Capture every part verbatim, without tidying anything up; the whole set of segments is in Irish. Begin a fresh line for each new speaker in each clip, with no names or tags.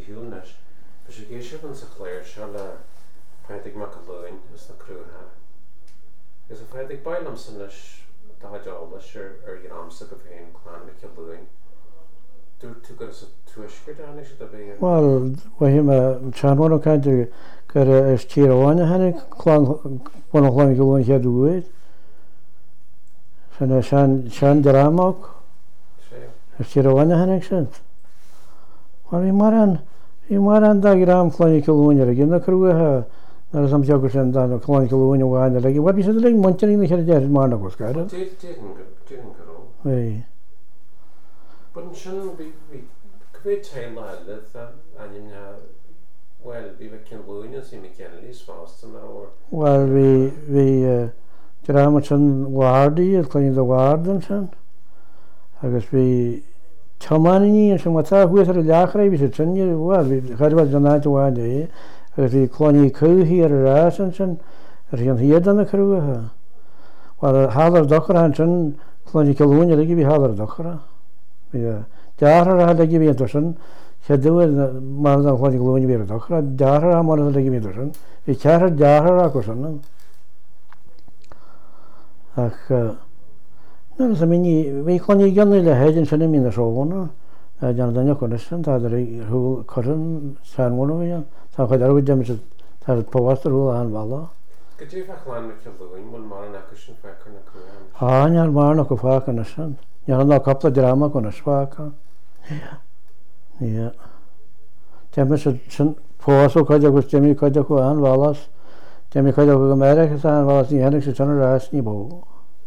hiúlnes. Bhí sé géisio an sa chléir se le féidig mac a luin is na crútha. Is a féidig bailam san leis dáideolalas ar gramsa go féin chlán mic a luin. Dú tú gur is a tuisgur dána sé a bhí?
Well, wahí me teanmór an cainte gur is tír amháine hanig chlán buna chláin go luin chead uaid. Sanna sean derámach is tír amháine hanig sin. Well, hí mar an hí mar an da gram chláin go luin ar a gin na crútha nar is am teagur sin da chláin go luin amháine le. Wat bhí sé le montaí na chead deir mar na go scair.
Dín go.
Wé.
Bun sin bhí cvé taile le anim well bhí bheith cin luine sí mi cean lís fástan ar or.
Well, bhí bhí derámach sin Wardaí a chláin do Wardan sin agus bhí Tománaí sin mátá huas ar a leachra bhí sé sin well bhí chairbh an áit bháine agus bhí cláinní cúthaí ar a rásan sin ar an hiad an na crútha. Well, hálar dochra an sin cláinní go luine le bhí hálar dochra. Dearthar a le bhí an sin cheadú mar an chláinní go luine bhí a dochra, dearthar a mar le bhí sin, bhí ceathar dearthar a go sin. Ach nar is a mini bhí chláinní gannaí le héidir sin mí na seóna deanna daine chuna sin tá ar thúil churan seanmóna bhí tá chuid ar deimi tá póhastar thúil an bhela.
Go dtí bheith chláin mic a luin bhfuil mar an acu sin feicear na crútha?
Á, neall mar go fáca na sin. Neall ná coppla derámach chuna fáca. Ní. Deimi sin pósú chuide agus deimi chuide chu an bhelas, deimi chuide chu go méireachas an bhelas ní henig sé sin rás ní bó.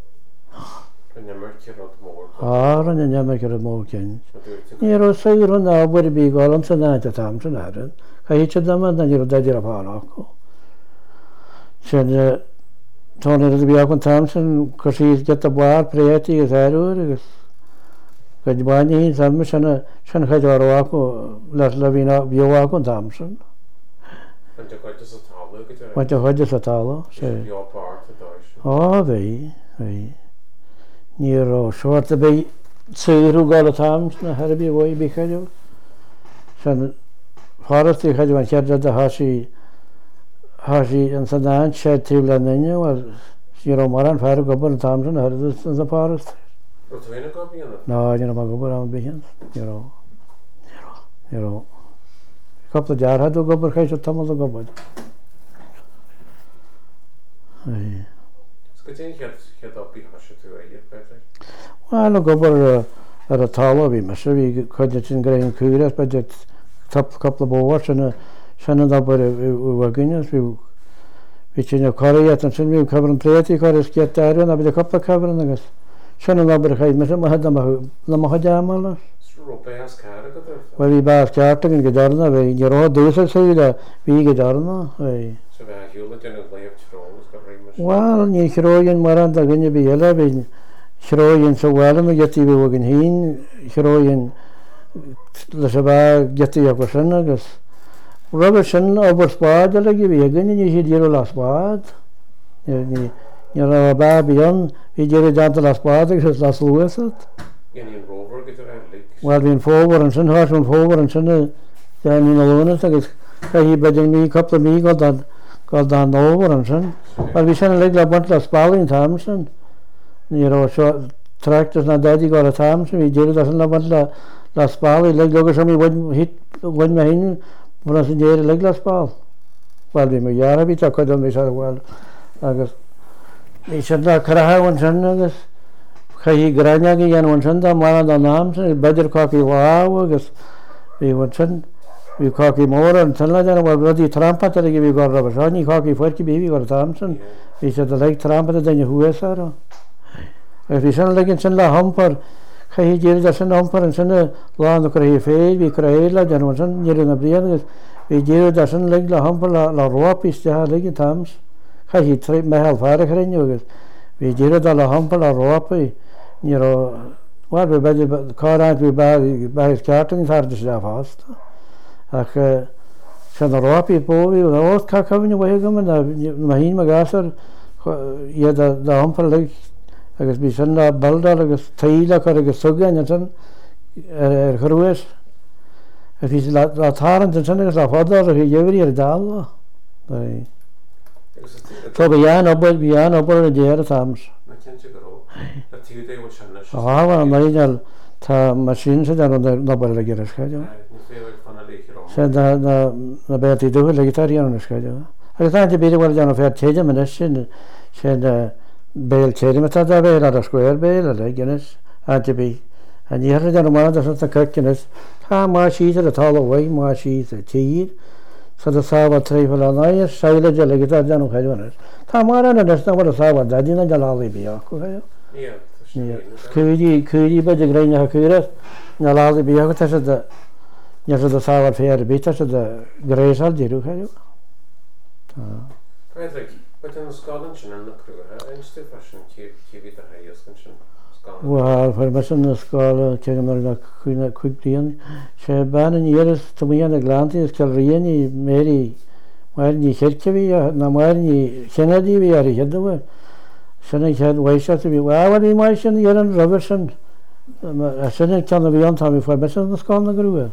Á, an neamar ar a mór cin. Ní ró saoir an ábhar bí gáil san náide tam san áirin, cha hí sé damad na níor daidir a pánach go. Sin tóna a bhí an tam sin cosí get a bhar préití agus éúir agus go d bhaine hí sam sinna sin chuid ará go leis le bhí bíomhá an tam sin. Bainte chuide sa tála sé. Á bhí bhí. Ní ró seoirt a bhí saoirú gáil a tam na herbí bhí bí chaideú. Sin fárastaí chaideú an chead a hasí hasí an san dáin sé trí le naine bhil sí ó mar an fear gobar an tam sin herbí san sa fárasta. Ná, ní má gobar an bíhan. Ní ró. Ní ró. Coppla dearthadú gobar chéis a tamil a gobar. Well, gobar ar a tála bhí me se bhí chuide sin grein cúras be tap coppla bóhar sinna sinna dabar bhagine bhí sin choíat an sin bhí cabbar an pléití chu is ce dairún a bhí a coppla cabran agus sinna dabar chaid me sem head le mo deála. Well, bhí bás ceartta an go darna bhí ní rá dúsa saoile bhí go darna. Well, ní chróonn mar an a gnne bí eile bhí chróonn sa bhile a getí bh an hín chróonn leis a bh getí a go sin agus rubber sin obair spáid le bhí a gine ní sé ddíú le spáid ní ra b bíon hí ddíir deanta le spáid agus las luasad. Well, hín fóhar an sin háis an fóhar an sinna ní na lúnas agus hí beidir mí coppla mí go gáil dá nóhar an sin. Well, bhí sinna le le buint le spálaín tam sin. Ní rá seo trachtas na daidí gáil a tam sin, hí ddíir san le buint le le spálaí le legus sem bhain me hín buna sin déir le le spáil. Well, bhí mar dhearra bhí tá chuid an bhí se bhil agus bhí sin le crathahain sin agus chaí grainneagaí dhéanamhain sin dá mar an dá nám sin beidir cáí láh agus bhí bhain sin bhí cáí mór an sin le déanana bhil rudí trampa a bhí gá rah seá ní cáí fuirci bhí go tam sin bhí sé le trampa a daine thuasara. Agus bhí sin leginn sin le hampar chaí ddíir a sin hampar an sinna lána chu hí féid bhí chuile déanamhain sin níir na blian agus bhí ddíir a sin le le hampar le rópiste leginn tams chaí trí mehall fearra chréinne agus bhí ddíir le hampar le rópaí ní bhil be beidir cáráint bhí beis ceartain tarda sé fásta ach sin rápaí bóí ó cahabhine bhe go na hí me gasar iad de hampar le agus bhí sin le baldal agus taíle chu agus sugain an sin ar chorúis If he's la tarrant and something, la father, or he every year dal. So we are no, but we are no, but the other times. Ah, well, my ta machine said, I don't know about the Girish. Said the the Betty do it like on the schedule. I thought to be the one of her Chedam and she said, Bail Chedam at the bail at a square bail, a Guinness, had to be. And you heard the mother of the kirkiness, how much she's at all away, more she's a tea. So the Sava trifle and I silent delegate Jan of Hedoners. Tamara and there's no one Sava, that didn't Jalali be. Yeah, Kudi, Kudi, but the grain of Kuras, Nalali be a test of the yes of the Sava fair, bit of the grace of the Ruka.
Patrick, but in Scotland and the crew, I'm still fashion, keep it a highest condition.
Well, for my son, the scholar came on a quickly and she ban in years to me and Atlantis, Calriani, Mary, Marni Kirkavia, Namarni, Kennedy, we are here the way. Senate had ways to be well, what imagine the Aaron Robertson. A Senate can be on time before my son, the scholar grew.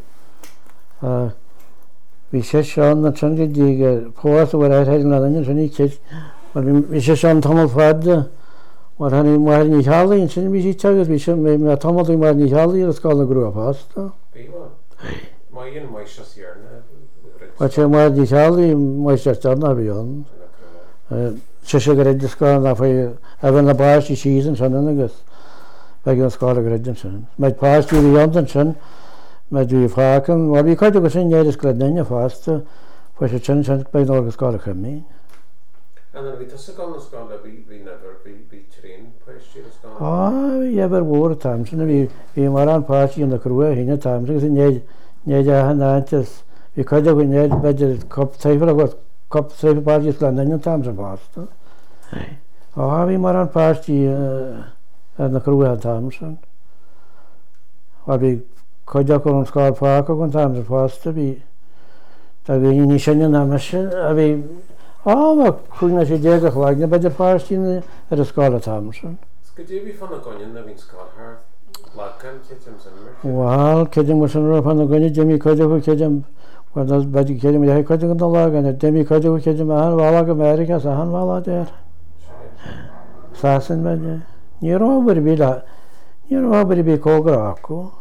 We said on the Sunday, the poet where I had another any kid, but we said on Tom of Fad. Wat han in maar niet halen in zijn muziek zeggen we zijn met met allemaal maar niet halen dat kan een groep vast.
Maar in my shas hier ne.
Wat je maar niet halen maar je staat naar binnen. Eh ze zeggen dat kan dat voor even de baas die season zijn en dus. Wij gaan scholen gredden zijn. Met paas die jongen zijn met die vragen maar wie kan ook zijn jij dus gredden vast. Voor ze zijn zijn bij de scholen komen.
And then we just go on school that we we never be be trained by students.
Ah, we ever were times and we we were on party in the crew in times because ne ne ja hanantes we could go ne by the cup table got cup table parties London in times about. Ah, we were on party uh, in the crew at times and what we could go on school park on times fast to be that we initially na machine we Ah, maar kunnen ze zeggen gelijk bij de paars in de school Thompson.
Could you be van de konjen dat in school haar laken kitchens en
meer? Wel, kitchen was een roep van de konjen Jimmy Kojo kitchen. Wat dat bij die kitchen met hij Kojo de lagen en Jimmy Kojo kitchen maar wel Amerika zijn wel daar. Sasen met je. Niet over bij dat. Niet over bij Kograko.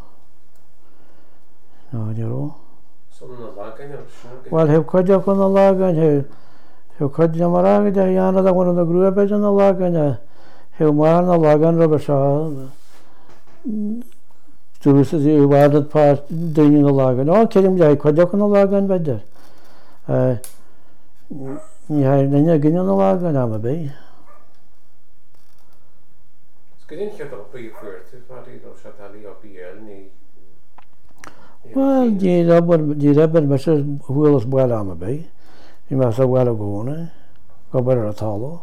Nou, niet over.
Zo'n lagen ja.
Wel, hij Kojo kon de lagen hij He could Yamaraga, Yana, the one of the grew up in the lagan, Hilman, the lagan, Robasha. To the wild part doing the lagan. Oh, kidding, I could look on the lagan better. Uh, yeah, then you're getting on the lagan, I'm a bay.
It's good in here up your first, if I did or Shatali up here.
Well, the rubber, the rubber, Missus Willis, well, I'm a bay. You must have well gone, go better at all.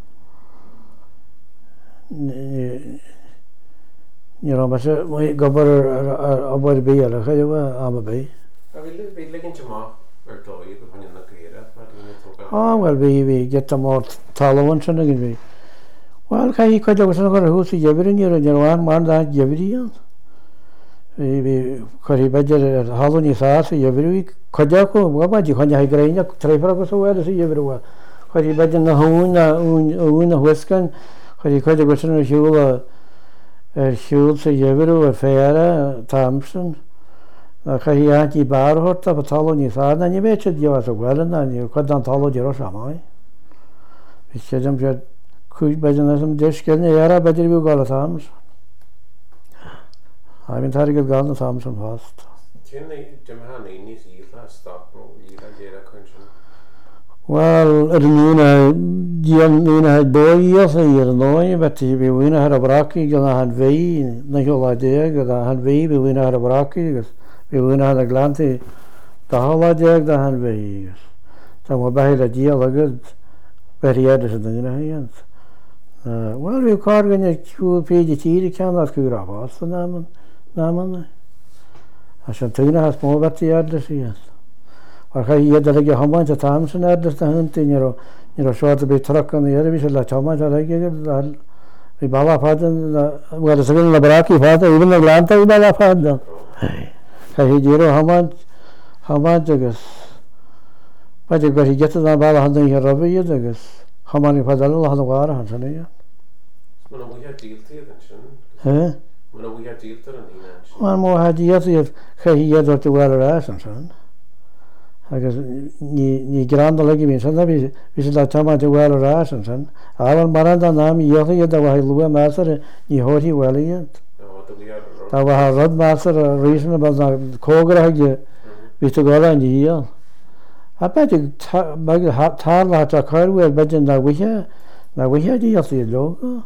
You know, but go better about the be a I'm a bay.
I will be looking to more or toy upon the career.
Oh, well, we, we get them more tolerance and again. Well, can you cut over some who's a Jevin, you're in your one man that Jevirian? We could he better Halloween sauce every week. Kojako, what about you? When you have grain, you try for us away to see everywhere. When you better the Hoon, a Whiskan, when you could go to a Hule, a Hule, say everywhere, Fair, Thompson. Like he had the bar hot of a tall on his head, and you bet you as well, and you cut down tall of Jerusalem. We said them that could be some dish in the era, but you got a thumbs. I've been trying to get gone to Thompson fast. Well, at noon, Jim had boy years a year, no, but we win had a bracky, and I had V, Nicola idea, that I had V, we win had a bracky, we win had a glanty, the whole idea that I had V. So we're behind a deal, a good, very Edison in the hands. Well, we caught when you could pay the tea, can not cure up, what's the name? Namen. Als je toen had mooi wat die adres is. Maar ga je dat je hamman te Thompson adres te hunt in je je soort bij truck aan de hele we laat hamman dat je dat we bala faden we dat zijn de braki faden even de lanta we bala faden. Ga je hier hamman Chamáid agus baidir gur hí geta an bail han í robbí agus chamáí fadal le an bhhar an sanna iad.
Muna bhuiar díaltaí an sin?
Hé?
Muna bhuiar díaltar an híine an sin?
Mar mó ha díaltaí chaí iad orta bhil arás an san. Agus ní granda legi bhín sanna bhí sé le tamáid bhil arás an san. Áhan mar an an náam íocha iad a bhhaid lua measar ní hóirí bhil iad. Tá bhá rud measar a rísanna bal na cógraige bhí tú gála an díal. A beidir tála hat a chuirhfuil beidir na bhuithe na bhuithe díaltaí loga.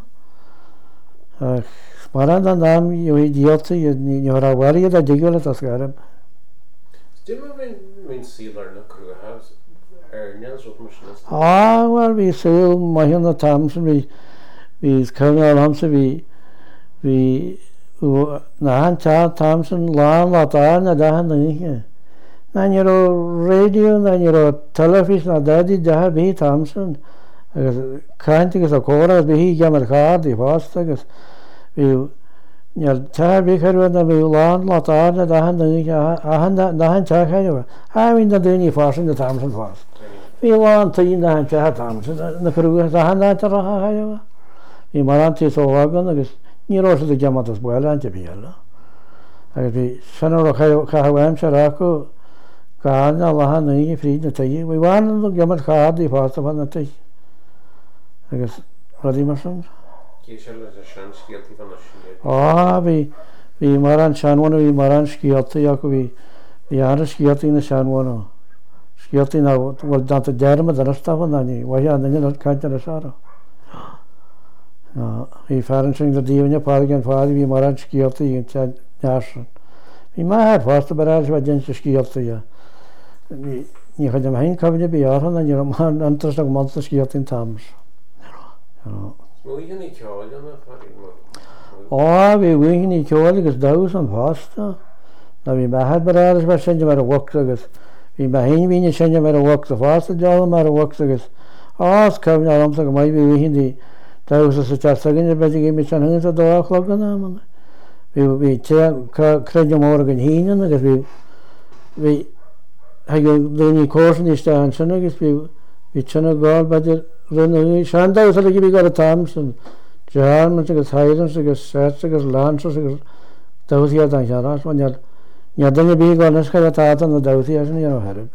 Mar an an náam í díaltaí ní ra bhil iad a digiúla a scarab.
Dimmer minn sílar na crutha ar neas rud mar sin?
Á, well bhí súil maithe na tamsan bhí bhí cynnáil hamsa bhí bhí na han tá tamsan lán lá tá na dahan na ihe. Na ní ro radio na ní ro telefís na dadí dethe bhí tamsan agus caiintegus a córa bhí hí gemar cád í fásta agus bhí Níl te bhí chuir na bhí lán lá tá na dahan na ihe na han te chuidir. A bhín na daoine fásin na tamsan fást. Bhí lán taí na han te tamsan na crutha a han áte a chuidir. Bhí mar an tí óhagan agus ní rá a gematas buile an te bíala. Agus bhí senar a chahaim se acu gána lehan na í fríd na taí, bhí bhhain na gemar chád í fásta fan na taí. Agus radí mar san.
Cé se le a sean scialtaí fan na sin?
Á, bhí bhí mar an seanhna bhí mar an scialtaí acu bhí bhí an scialtaí na seanhna. Scialtaí na bhfuil danta dearmad ar astafan na ní, bhaithe an na caiinte a seara. Bhí fearan sin a díomne pála an fád bhí mar an scialtaí an te neasan. Bhí mai fásta baráis bh den scialtaí. Ní chuid am hain cabine bí áhan a ní an antras a máta scialtaí tams.
Bhuihann ceáil an
Á, bhí bhuihann í ceáil agus dagus an fásta. Na bhí mai baráis bh sinne mar a bhhacht agus bhí mai hain bhíine sinne mar a bhhacht a fásta deala mar a bhhacht agus ás cabine amsa go mai bhí bhuihann í dagus a sa teasagan beidir gé mit an hús a dóchlog an amna. Bhí creide mór an híine agus bhí bhí daoine cósan iste an sin agus bhí sinna gáil beidir rinne sean dagus a bhí gar a tamsan dearman agus haidans agus sét agus lánsas agus dausíad an searás ní daine bí gáil nas chaile tátan na dausí a sin ar herib.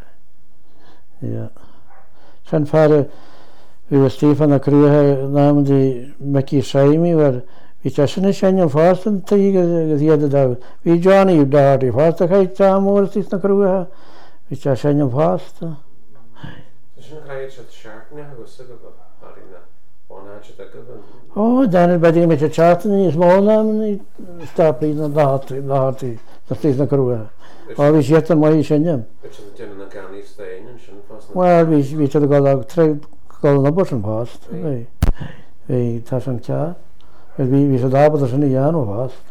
Sin fearre bhí Stephen a crutha námdí Mickey Saimi war bhí te sinna seine fástan taí agus iad a dagus. Bhí Johnny dáirí fásta chaid támór tís na crutha bhí te seine fásta.
Sin chaid se seaartne agus a go na bhánáid a go.
Ó, daine beidir mit a teartan níos móna í staplaí na látaí na tís na crutha. Á bhí siad an mai sinne.
Déanana na ganí stéin sin fásta?
Well, bhí te go tre gáil na bus an fást. Bhí tá an cead. Bhí sé dábad a sinna dhéanú fást.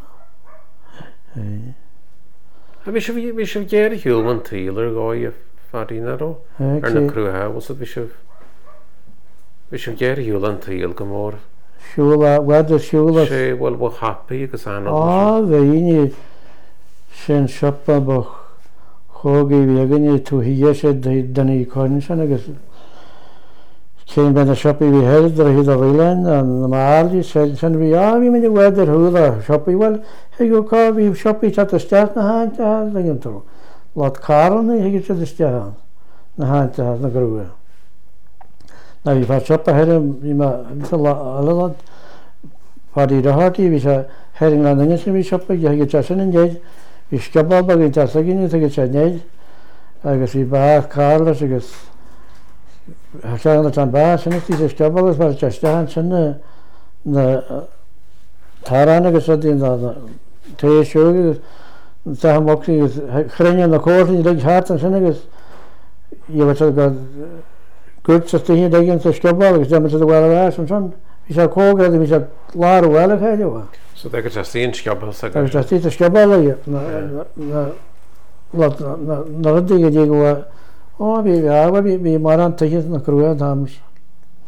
Bhí sé géir hiúil an tílar gáid faríínaró ar na crutha was bhí sé bhí sé géir hiúil an tíal go mór.
Siúla, wedidir siúla.
sé bhfuil bh hapaí agus an.
Á, bhíine sin siopa ba chógaí bhéganine tú híhe sé dana í coin sin agus cén ben a siopaí bhí heidir a híad a bhílein an na málaí sin bhí á bhí minic wedidir thuúla siopaí bhfuil heigú cá bhí siopaí te a steart na háinte legin tú. Lot cáranna heigú te a steart na háinte na grúa. Na bhí fá siopa heir bhí alad fádaí rathirtaí bhí sé heiring le naine sin bhí siopa heigú te sin an déid bhí scebal ba gin te saginine a go te néid agus bhí bá cálas agus seanna an bá sinna tí sé scebal agus mar te steán sinna na tárán agus a dtíon téisiúgus te mochtaí agus chrinne na cóirtaí le hátan sin agus dhéh go gut sa tíine daginn sa scebal agus demas a bhil arás an sin. Bhí sé cógad bhí sé lár bhile chéideha.
So ag te tíon scebal sa
agus tá tí a scebal na rudaí dí go ó bhí áha bhí mar an tuiche na crutha tams.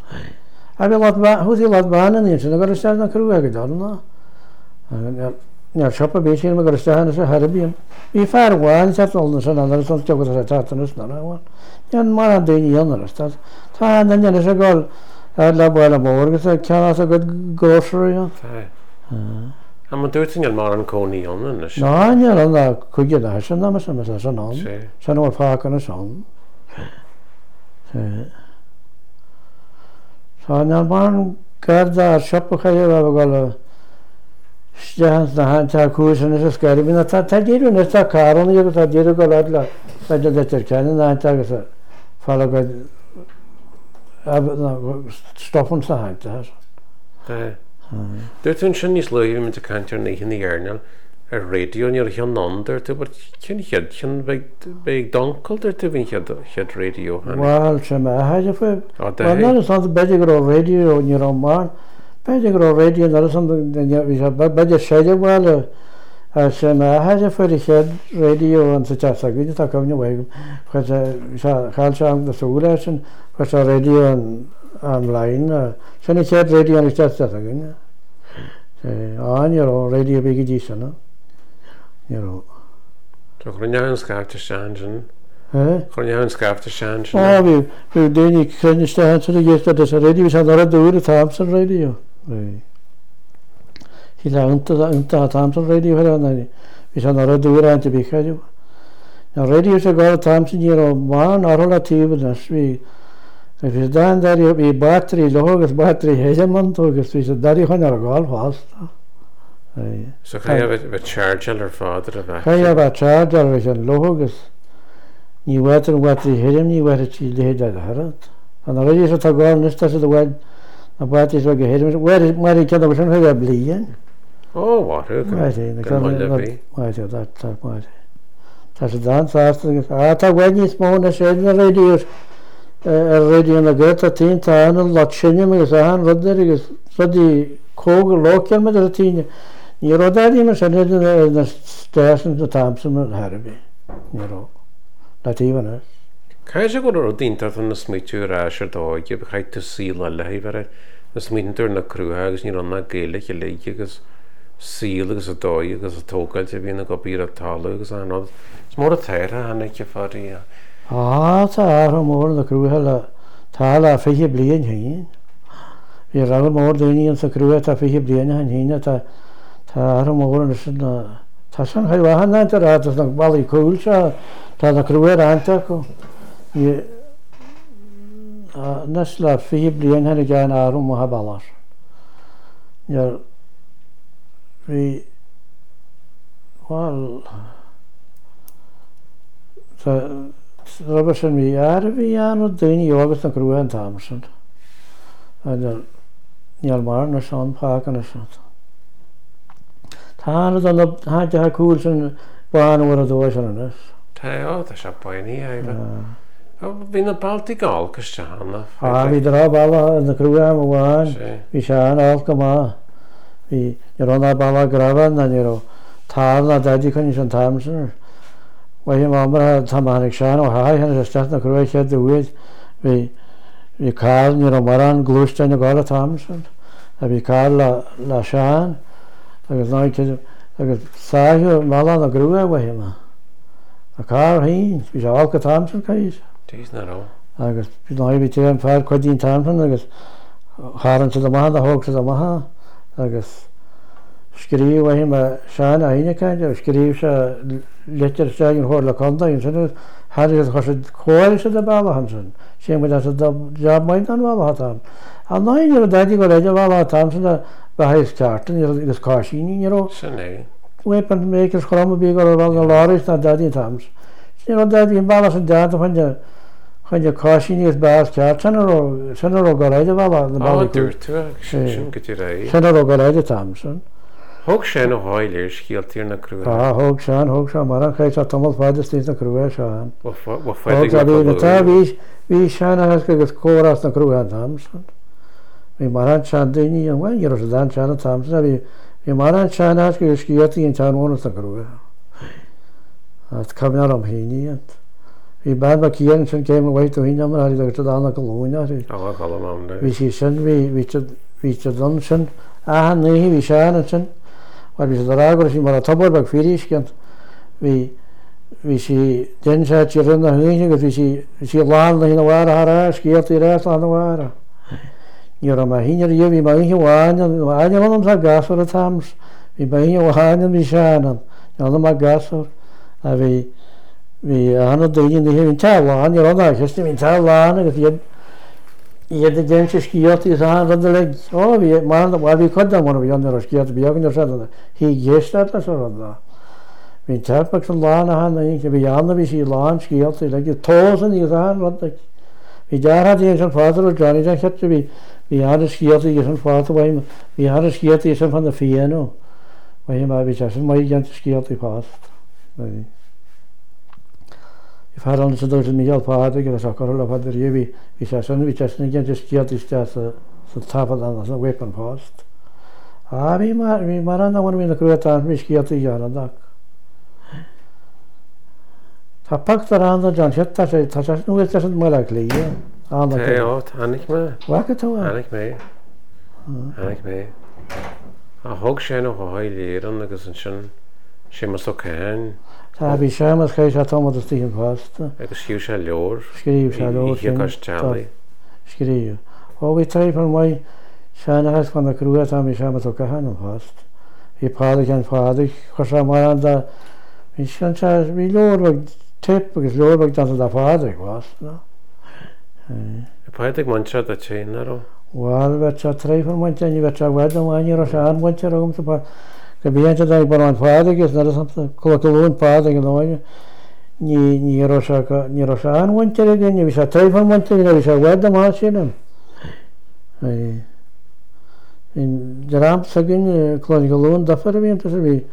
A bhí thuí lá bhana í sin a go sé na crutha go darna. near shop a bit here, my stand as a Harabian. We far one set all the sun and there's some joke with a tartanus, no one. Yan Mara Dini Yonder, that's and then there's a girl at La Bola Morgus, I can't a good grocery.
A man dúirting an mar an cónaí an
No, you're on the Kuya Dash and Namas and Massa on. Son or Park on a song. So now one garda shop of Hayava. Stans na han ta kursen är så ska det men ta ta det nästa karon jag ta det går alla så det det kan na ta så falla gå ab stoppen så han ta
så. Det är inte så lite med kanter nej i hjärnan a radio ni har nånder det var kan jag kan väg väg donkel det det vi hade hade radio han.
Well, så här jag för. Well, det sånt bättre radio ni roman. Beidir radio and something we have Beidir Shadow well as I had for the head radio and such as I did talk on your way because Halsham the Sugulation was a radio and online so it's head radio and it's just again on your radio big edition you know
so Grunyan Scafter Shanjan
eh
Grunyan Scafter Shanjan
oh we we didn't finish the answer yesterday so radio was another do the Thompson radio he learned the Thompson radio here and we saw another do it to be here now radio is a got Thompson you know one or relative and we if it's done that you be battery log battery hegemon to we said that you can go fast
so can you have a charger or father of
can you have a charger with a log you water battery hegem you water chi le da harat and radio is to go next to the word a battery is ahead where is my kind of a blian
oh what okay
why that that why that's done fast ata when you spawn a shed the radio a radio na gata tin ta an lachenya me sahan rodder is so di kog local me the tin you know that you said the station to Thompson Harvey you know that even is
Kaja go ro dinta tan na smitu rasher do ge be to seal la lever na smitur na cruhags ni na gele ke leges seal gus a do gus a tokal te bin go bira talugs an no smor a tera han ke fari
ah ta har mor na cruhala tala fe blien hin vi raul mor de ni sa cruha ta fe blien han hin ta ta har mor na sna ta san hay wa han na ta ra ta bali cool sa ta na cruha anta ko ye nasla fi blien han gan arum ha balar ya vi well so Robertson vi är vi är nog den yoga som Cruan Thompson and Njalmar na sån pakan och sånt han då då han har kursen barn och då så där
ta ja det är på en i ja vi na Baltigal kasana
ja vi drar bara den Cruan och var vi kör allt komma vi gör några bara grava när det tar när det kan ju Thompson Well, Mamma Tamanik Shan or High and a stat of Croatia the way we we call you know Maran Glustan and Gola Thompson. We call La La Shan. I was like to I was Sahu Malan the grew away him. A car he was all Thompson case.
Tis not all.
I was maybe ten five Quadin Thompson. I was Haran to the Maha, the Hawk to the Maha. I guess skriv him a Shan a kind of skriv letter saying hor conta in so had it was a coil to the baba hansen same with that the job might not well hatam and now you daddy go raja baba hatam by his chart and it is caution you know weapon makers from big or well the lorries that daddy tams you know daddy baba and dad when the when the caution is bad chart center center go raja baba the baba center go raja tamson
Hog Shan o Hoiler skieltir na Cruha.
Ah, Hog Shan, Hog Shan, Maran Kaisa Thomas Fathers is na Cruha Shan.
What what fighting the
ta vi vi Shan has ke koras na Cruha Thompson. Vi Maran Shan dini and when you're Dan Shan Thompson vi vi Maran Shan has ke skieltir in Shan onus na Cruha. At coming out of hini and vi bad ba kian Shan came away to him and I looked at the colonna.
Oh, call him on.
Vi Shan vi vi vi Shan ah nei vi Shan Shan Waar we ze daar agor maar tabor bak firish kent. We we see den zat je run naar heen, we see see land in de ware haar skiert die rest aan de ware. Hier maar hier je we maar hier waan, waan je om sa gas voor het hams. We bij hier waan we zijn. Ja, dan maar gas voor. We we aan het doen in de hier in Thailand, je dan daar gisteren in Thailand, dat je je de gente skiert is aan dat de leg. Oh, we maar waar we kan dan maar we aan de skiert bij ook zo dat. Hier gestart dat zo dat. We tappen van laan aan en je bij aan we zien laan skiert, dat je tozen die gaan wat ik. We daar had je zijn vader of Johnny dat had we we hadden skiert die zijn vader bij we hadden skiert die zijn van de Fieno. Maar je maar we zijn maar je skiert die vast. Nee. If had on so those me help hard get us a corral of the yevi which has on which has again just get this just so top of the weapon post. Ah we mar we maranda one in the creata me skiat yara dak. Tapak taranda John chetta se tasas nu es no malakli ja. Ah da.
Ja, han ich mehr.
Waket to.
Han ich mehr. Han ich mehr. A hog schön noch heilieren, das ist schon schön so kein.
Ta vi shamas khay shatom od stigen fast.
Ek skriv sjá ljór.
Skriv sjá ljór.
Ég kast Charlie.
Skriv. Og vi trej von mig shana has von der krua ta mi shamas ok han fast. Vi prater kan fader khosha maranda. Vi shan cha vi ljór tip because ljór bak dan da fader was, no.
Eh. Prater mancha ta chenaro.
Wal vet cha trej von mig ni vet cha wadam ani ro shan mancha ro um pa que bien te da por un padre que es nada something colocó un padre que no ni ni rosa ni rosa an wanted ni bisa try from wanted ni bisa wada machine ai in jaram sagin colocó un da fer bien to se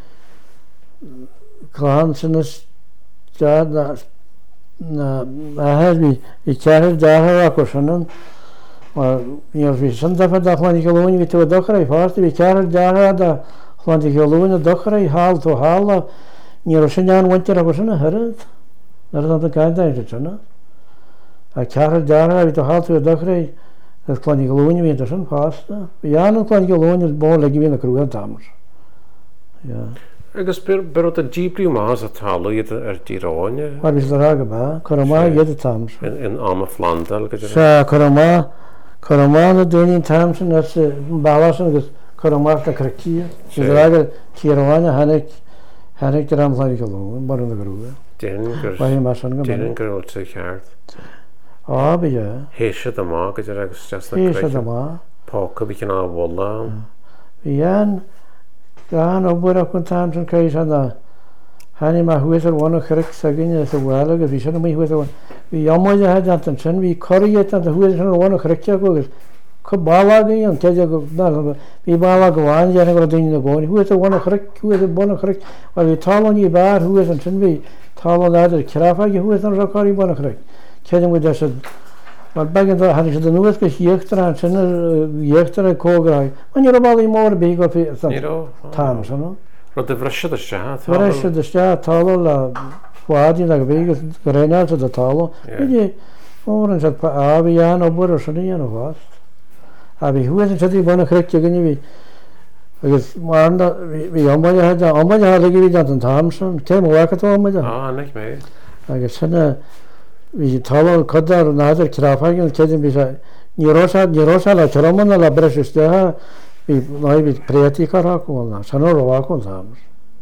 khan snas ja da na has bi i char da ha ko sanan ma ni vi sanda fa da khani colocó ni to da khray fast bi char da da want ik geloof dat hij haal to haal niet Russian winter was een herend dat dat de kaart is het no a char daar we to haal to dat hij dat kan ik geloof niet dat zijn vast ja no kan ik geloof niet bol legi in de kroeg dames ja
ik speel per de jeeply maar dat haal je er tirone
maar is daar geba koroma je de dames
in in arme flandel
sa koroma koroma de doen dames dat balasen Karamarta Krakia, Israel, Kirovana, Hanek, Hanek Ram Harikalo, Baron the Grove.
Denker,
by him, Masan,
Denker, take heart.
Ah, be ya.
He should the market, it's just
like the ma.
Poker, we can all walla.
Yan, Gan of Burak times and case on the Hanima, who is one of Cricks again as a while ago, we shouldn't be with one. We almost had that and send we curry it and who is one of Crickagos. Bala gay and tell you be bala go on, you never doing the going. Who is the one of Crick? Who is the one of Crick? Well, we tall on you bad, who isn't in me? Tall on that, Karafa, who is the Rockari one of Crick? Telling with us, but back in the Harris of the newest Yekter and Sinner Yekter and Kogai. When you're about more big of it, times, you know.
But the Russia the Shah,
the Russia the Shah, Talo, Wadi, like Vegas, Grenada to the Talo. Orange at Avian or Burrosian of us. Abi who is it one of Crick again? Because Maranda, we almost had the almost had to give it to Thompson, came work at home with them.
Ah, like me.
I guess we tell Kodar and other Krafag and Kedin beside Nirosa, Nirosa, la Choromana, la Breshista, we maybe pretty Karakola, Sonora Wakon Thomas.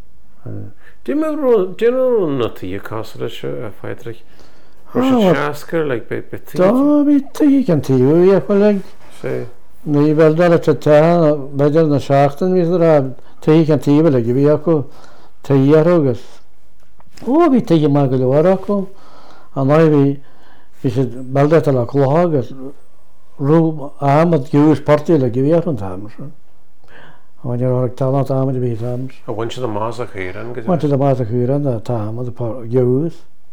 Do you remember, do you know not to your castle, a fighter? Or Shasker, like Betty?
Don't be taken to you, yeah, like.
Say.
Nee, wel dat het het bij de schachten is er tegen tien lege we ook tien roges. Oh, we tegen maar geloof en wij we is het wel dat la klohages. Ro Ahmed Jewish party lege we van Thomas. Wanneer er talent aan met de Thomas.
I want you the massacre hier en.
Want je de massacre en de Thomas de Jewish.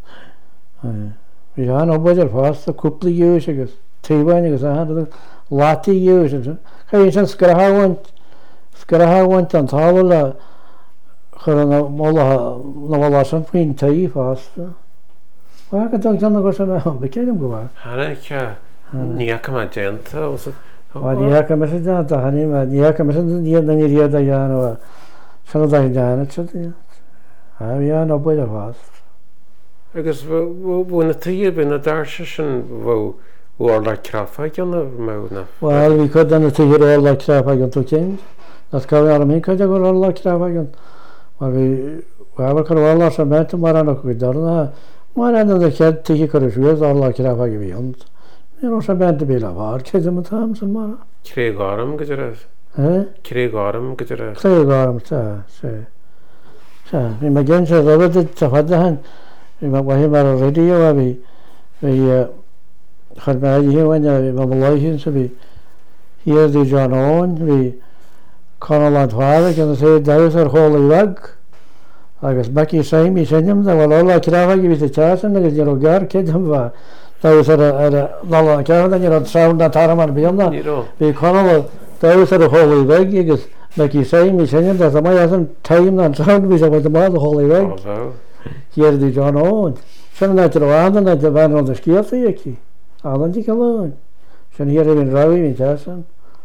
We gaan op bij vast de couple Jewish. Taiwan hadden Lati years. Hij is een skrahawan, skrahawan dan tawala. Gerana molla nawalasan pin tai vast. Waar kan dan dan gaan bekijken gewoon.
Hanek niet kan agent.
Waar die kan met dat hanima, die kan met die dan die da ja no. Sena da dáine se a bhí an ó buid a bhast.
Agus bhna tí bin na darse sin bh bhór le creafa gana mna.
Well bhí chud anna tugur ó le creafa an tú cin, na cá ar mí chuide gur le creafa an mar bhí bhhar chu bhá sem meta mar anna go darna mar an na chead tuí chu siúas á le creafa go bhí an. Ní ó sem benta bí le bhar chéide an tam san mar.
Crégáram go raibh. Crégáram go raibh.
Crégáram tá sé. Bhí me gin se roiid tá fadahan bhí me bhaithí mar a radio a bhí bhí chud me híhaine bhí me leiithín sa bhí hiadí John Owen bhí Conal an Thuála gan sé dagus ar chóla bhag agus Becky Saimi sinnim de bhil óla creafa bhí a teasan agus ar ó gar céadm bha dagus ar a nála cean ar an saound na tarman bíonna bhí Conal dagus ar a chóla bhag agus Becky Saimi sinnim de mai an taim an saound bhí a bhid má a chóla bhag hiadí John Owen sin na ar bhana na de bhain an scialta aquí Alan di Calon. Sin hier in Rawi in Jason.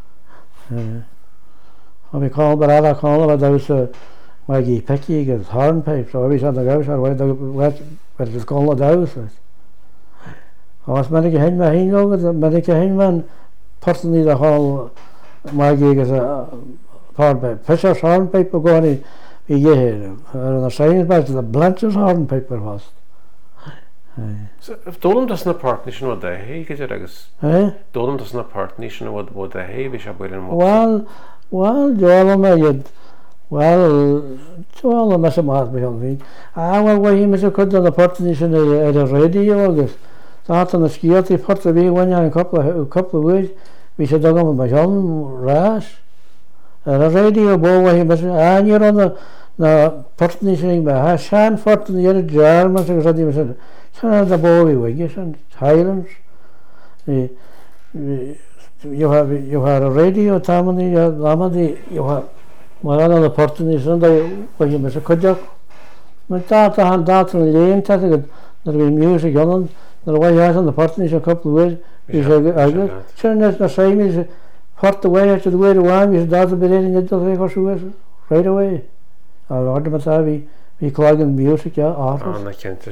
Heb ik al bij alle kanalen wat dat is Maggie Pecky get hornpipe. So we zat daar zo wat wat wat het kon dat is. Als men ik heen maar heen ook dat men ik heen man person die hal Maggie get a hornpipe. Fisher hornpipe going wie je hier. En dan zijn het de Blanchard's hornpipe was.
Dólam das na partnership what the hey get agus.
Eh?
Dólam das na partnership what what the hey we shall be in.
Well, well, Joel ma yed. Well, Joel ma se maar bij ons. Ah, wel wij met zo kort de partnership in de radio agus. Dat aan de skiert die part we wanneer een couple couple weeks we should go met bij ons rash. De radio bo wij met ah hier aan de na partnership bij ha shan fort in de jaar maar zo dat die met Sana da boy we and Highlands. You have you have a radio tamani lamadi you have marana the opportunity and when you miss a kojak. But that and that and laying that there be music on there way has on the opportunity a couple of ways. You say Sana the same is part the way to the way to one is that be in the way right away. A lot of Matavi we clogging music yeah
artists. I can't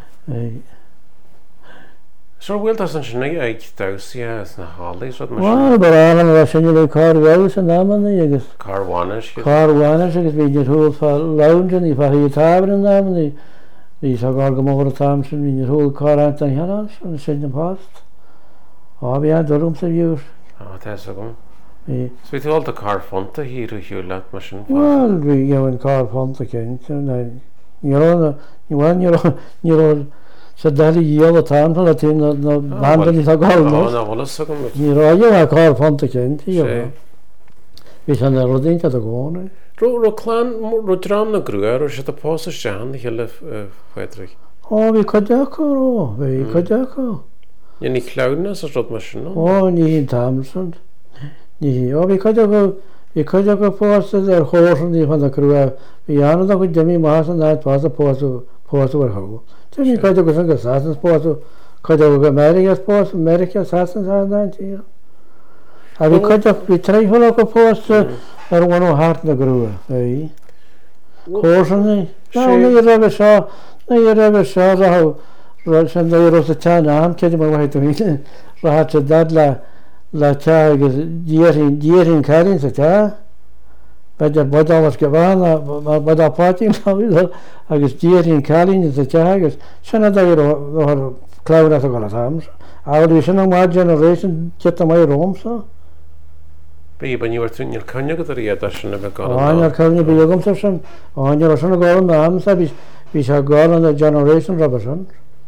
So well doesn't she ag dosia as na Hollies what machine?
Well, but Alan was saying the car wells and namen I guess.
Car wanish.
Car wanish I guess we just hold for lounge and if I hear tavern namen the the so gar go Thompson in your whole car and then here and send them past. Oh, we had the room to use.
Oh, that's a go. So we all the car fonta here to Hewlett machine.
Well, we go in car fonta king and you know you want your your so that yellow town for the team the band is a goal.
Oh, no, well, so come.
You know, you are called Fontaine, you. We can the rodin to the go.
Ro ro clan ro dram na gruer or should the post Jan hele Frederick.
Oh, we could go, we could go.
You need cloudness or rot machine.
Oh, ni Thompson. Ni, oh, we could go. We could go post the horse and the from the crew. We are not with Jimmy Mars and that was a post post over how. Jimmy could go to assassins post. Could go America's post, America assassins are that here. And we could have we try for a post or one of heart the crew. Eh? Course and no, you ever saw, no, you ever saw how Russian they were the China. I'm kidding my way to me. Rahat that la la cha is yearing yearing carrying the cha. But the body was given, but the party now agus yearing carrying the cha is Shana they were cloud at the times. I will listen to my generation get to my room so.
But when you were in your cognac that you had never gone.
On your cognac be young session. On your son go on the arms we shall go on the generation Robertson.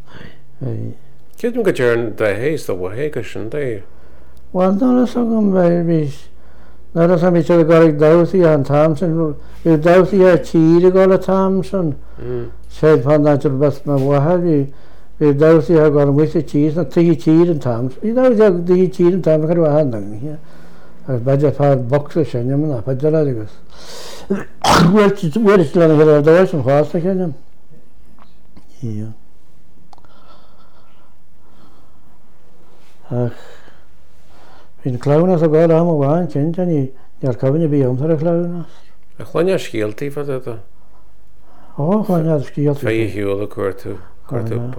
Kid get your the haste the way cushion day.
Well, no, so come baby. Now, that's how we should go like Doughty and Thompson. If Doughty had cheated, go to Thompson. Said, "Found that your best man. What have you? If Doughty had gone with the cheese, not take cheat and Thompson. You know, the cheat and Thompson could have had here. I was better for boxers, and you know, but the other was. Where is where is the other doors and fast again? Yeah. Ach. In clownas a god am a wan change and you are coming to be home for a clownas.
A chláine scialtaí fa a
ó chuine scíal
fé hiúla cuairtú cuairtúpa.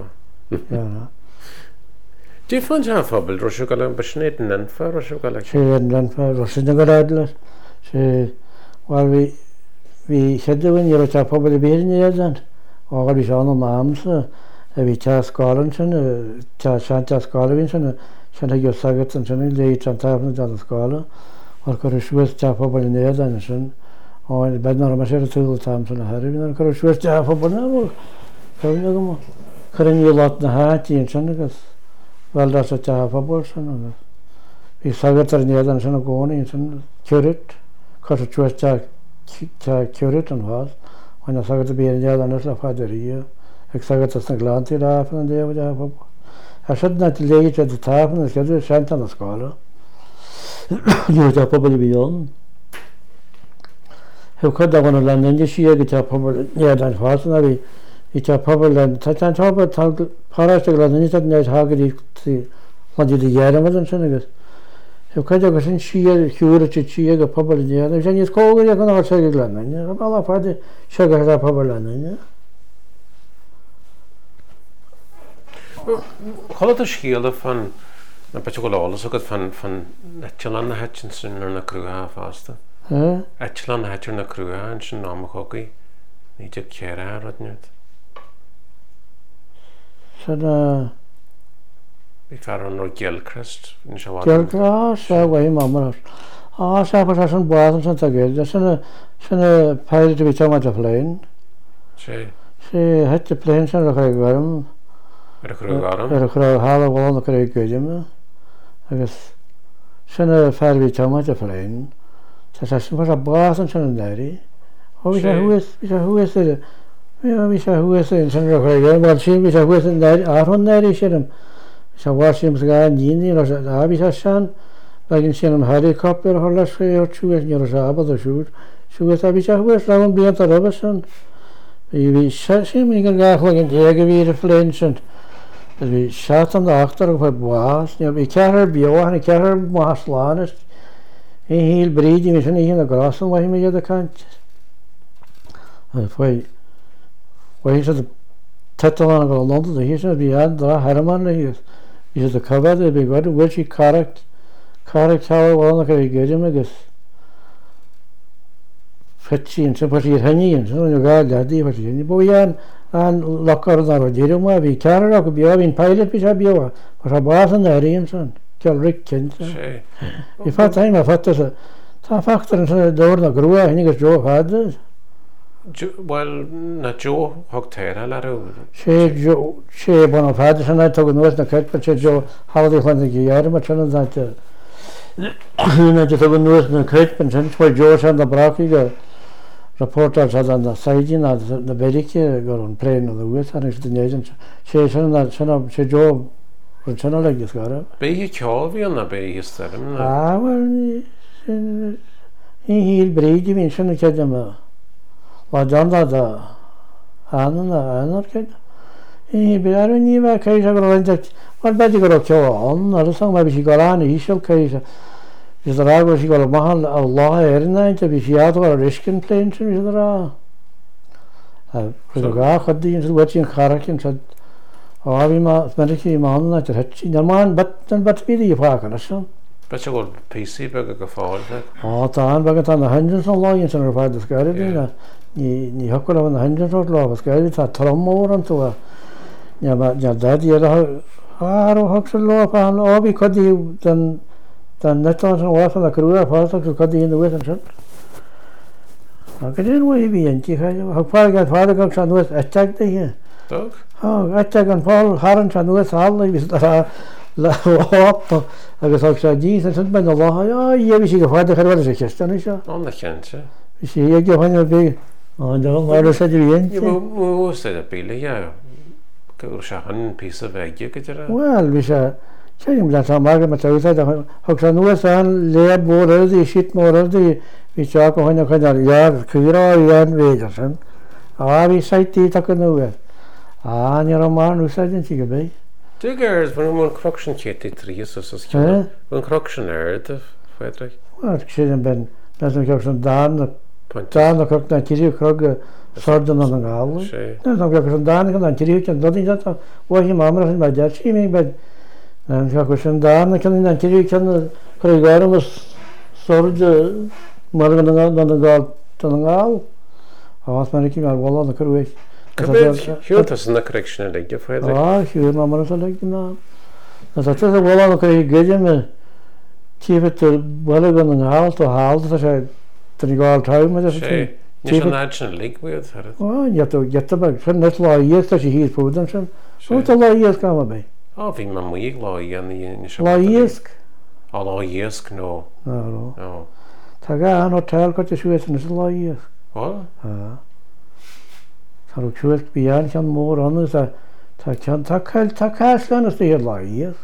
Dí fan te fphobal ro se go le besnéad an anfa ro se go le
sé an ro sin go ráidlas sé bhil bhí hí cheadúin ar te pobal i béirine an ágal bhí seán am amsa a bhí te scálan sin te sean te scálaín sin sin go sagat an sinna lé an tafna de an scála ar chu suas te pobal in éad an sin áin bednar mar sé a túil tam san na Harhín ar chu suas te pobal na bhil chuine go chuinn í lá na hátíín sin agus bhil dar sa te pobal sin agus hí sagat ar néad an sinna gcónaí sin curit chu suas te curit an bhás hain sagad a béad an le fáidirí ag sagad na gláántaí ráfan an déobh de pobal. A si na léid a táfan is ceidir sean an na scála dú te pobal i bhíon. Hew chud a bhana le naine si go te pobal néad an fásan a bhí hí te pobal le tá an tábal páráiste le naine néid hagarí chuidir de dhéarmad an sin agus. Hew chud agus sin siad chiúra te tí go pobal in déad, sé níos cógaí an á se le naine, a bhla fáide se go a pobal le naine.
Chola a scíala fan na be go lálas agad fan fan Etlan na hetin sin ar na cruútha fásta. Etlan na hetir na cruútha an sin ná chogaí ní de ceara rodneart.
Sin
Bhí fear an nó Gilchrist ní se bhá.
Gilchrist sé bhhaí má mar á sé pas an báan san a géil sinna sinna peidir bhí te a pléin.
sé
sé het a pléin sin a chu gharm
ar a cruúgarm
ar a chu hála bháin a chu goideime agus sinna fearbhí te a pléin Tá sé sin a báan sin an déirí ó bhí sé thuas bhí sé thuas bhí sé thuas in sin a chu bhil sin bhí sé thuas an áthn néirí sem se bhá sim ga díine a bhí se sean ginn sin an helicopter thu leis fé or túas ní a sabad a siúd siúas a bhí se thuas le an bíanta a rubbe sin bhí sin í an gach le an déige bhí a fléin sin bhí se an achtar go chu bás ní bhí cear beáhanna cear más lánist í híl brídí mé sin hína grasan bhaí mé iad a cant foioi se teán go London a hí sin bhí an dá Herman na híos hí a cabad a bhí goid bhfuil sí caracht caracht teháinna go bhí géidir agus fetíín sin í heíonn sin gá ledaí ní bhían an lechar a ddíidir má bhí cear a go beá hín peile bhí se beá mar a básan a réon san ceall ri cin í fa taim a fata tá feachtar an sinna dúir na grúa hinnigus Jo fada.
Well na Jo thugtéire le
sé sé buna fáidir sanna tu an nuas na cepa sé Jo hádaí chuinna dhéar mar sinna dáte na tu an nuas na crepan sin foioi Jo an na braí go rapportar an na saidín na Beiice gur an pléin an uas an dunéan sé sinna sinna sé Jo chun sinna legus gar.
Bé ceáil bhí an na bé histem
áhfuil í híl brídí hín sinna ceide Wa John da Anna Anna kid. He be are ni va kai ja go lent. What bad go cho on ar sang ma bi go an i shall kai. Is there algo she go mahal Allah erna to be fiat or riskin plane is there. Uh ga khadi in watching kharakin sad. Avi ma smeriki man na tchi normal but but be the fakan so.
But you go P C bag go fall.
Ah ta bag ta na hundreds of lines on her the sky. Ní ní hokur an hundred or lá skeil tá trommór an tú ja ma ja dadi er har hok se lá an obi kodi den den net an wa an krua fa so kodi in the west and a kedin way bi en ti ha ha pa ga fa ga san west attack de hier
Dog
ha attack an fall haran san west hall is da la hop agus ok sa di san ben Allah ja je bi sig fa de har se kestan is
on the kense
is je ge han be Oh, no, what is it again?
You said a billy, yeah. Go shahan piece of egg, you get it.
Well, we shall tell him that I'm arguing with the Hoxanuas and lay more of the shit more of the which are going to kind of yard, Kira, yard wages. Ah, we sight the Takanuas. Ah, and you're a man who said in Chigabay.
Two girls, when one croction kitty trees, so one croction earth, Frederick.
Well, she hadn't been, doesn't go some down. dána chu na tíú chrog sardan an gáil.
sé
No go an dána an tíú an dodí bhí mamra sin ba de sí mé be chu sin dána cin an tíú cin chu gáir sorde mar an gáil an gáil ás mar cí mar bhá na chuéis.
Hiúntas na correctionna le go féidir.
Á siú má mar le ná. Na tá tu bhá chu gaiide me tífa bhile gan an gáil ó háilta sé tan gáil taim me
sé Ní an náid sin ligbuad
Á geta sin net lá íos tá sé híos púdan sin. Sú tá lá íos cá bé.
á bhí má muíag lá dhéana
Lá íosc
á lá díosc nó
ná Tá ga an ó teil chu siúan is lá íos.
bhil
Tá siúas bíán cean mór anú tá cean tá cail tá cais gan is í lá íosc.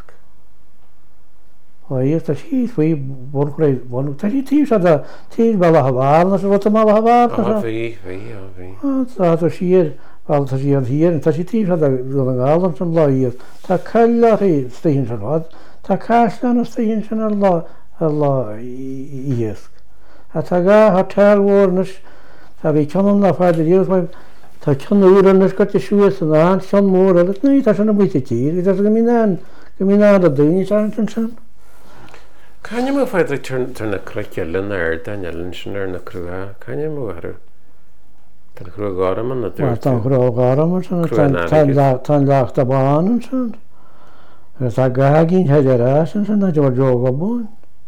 Lá íos tá sí faoi bhréid bhú tá sí tíh se tí bail a bhharna sa bhta má bhhar
bhí bhí bhí
tá siad bhil tá sí an híar tá sí tíh an gálan san lá íos. Tá caile í stíonn san rád Tá cais gan is stíonn sin ar lá lá íosc. A tá ga há teilhórnas tá bhí ceanm na fáidir díoshaid tá ceanúranas go siúas an an cean mór a ní tá sinna buite tír, í go míán go míná a daoine an san.
Caine má féidir turna creiceann ar daine sin ar na cruútha caine mú Tá cru gáram na dú
tá chrá gáram tá lecht a báan san. Gus tá gaginn heidirrá san san na d go bún.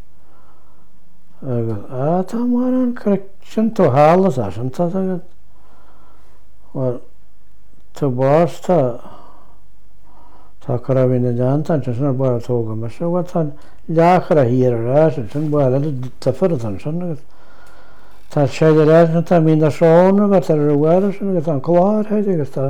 á tá mar an sin tú hálas a an tá agad tú bás tá tá chu a bhína deanta sinna bar tóga me se bhil tá leachar a híar ará sin bhil tá fura an sin agus tá séidir rá tá mí na seána bheit ar bhhair sin agus an chláirtheid agus tá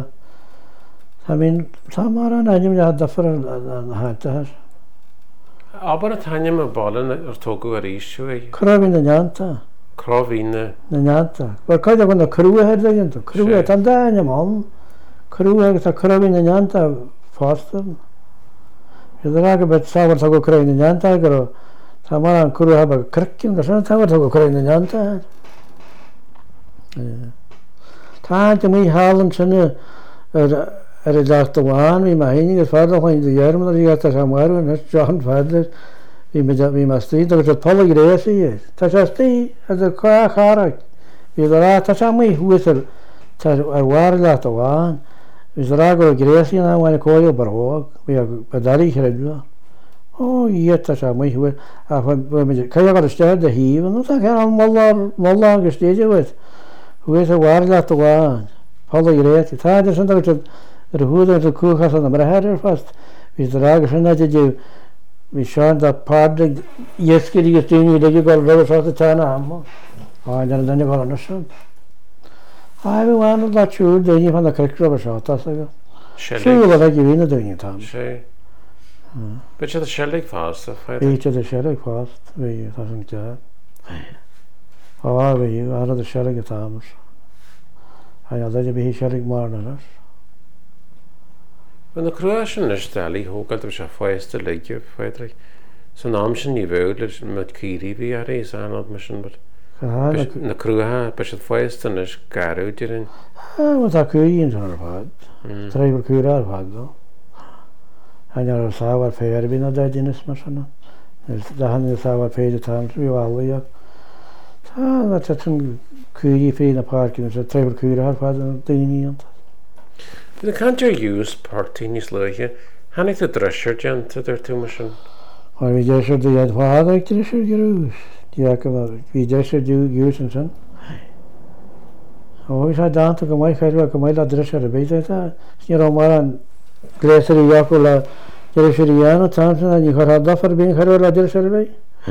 tá mar an aim le da fur an háte.
Aber a taine mar ballan ar tógu ar ísú é.
Cruhí na neanta.
Cruhí na
na neanta. Bar caiide go na cruúhead leanta. Cruúhe an daine má. Cruúhe agus a cruhí na neanta fástan. Idir aga bet sáhar go cruí na neanta gur tá mar an cruúhe a cricin go sinna táhar go cruí na neanta. Tá mí hálan sinna ar i leachta bháin, hí má haine gus fáda chuin de dhearmna í tá sem marú na John Fadler hí hí má stí agus pola réasa é. Tá sé tí a cá cháraach hí rá tá sem mí huasar ar bhhar leachta bháin, hís rá gur gréasí na bhhaine cóil barthóg hí a darí chreidú. Ó iad tá sem mí huas a cai agur stead a híomh nó tá cean an molla agus stéide bhid huas a bhhar leachta bháin, pola réasí. Tá idir sin agus ar thuúda a cúchas an mar heidir fast hís agus sin idir hí seán a páda dhéascaí agus daoine le go raáta tána ama áin ar daine bhna sin. Á bh bhána le túúr daoine fan na cricra a seátá aga. Siú le bheith bhína daoine tá.
sé. Be sé a seigh fásta
Bhíte a seigh fást bhí an te. Á bhí ar a seigh a támas. A leidir bhí seigh marna.
Na cruúa sin is dalí thógail se foiiste leige féidir san am sin ní bhir mu cíí bhí a rééis anad mar sin na cruútha be si foiiste is garúidirrin.
Tá cuaíonn ar fád tréhar cuaúr ar fád go. Haine ar sáhar féir bhí na déidirnas mar sanna. Lehanana sáhar féidir tam bhí bhálaíach. Tá te tún cuaí fé na pácin sé tréhar cuaúr ar fád an daoíanta.
The canter use party níos leiche hanig a dreisir deanta ar tú mar sin.
Á bhí déisiir de iad fád ag dreisir gurús. Bhí déisiir dú gús an sin. Ó bhí sé dáanta go maiid féidir go maiid le dreisir a béide ní ó mar an gréisir í jaú le dreisir íana tamsin a ní chu dafar bíon chuir le dreisir bé.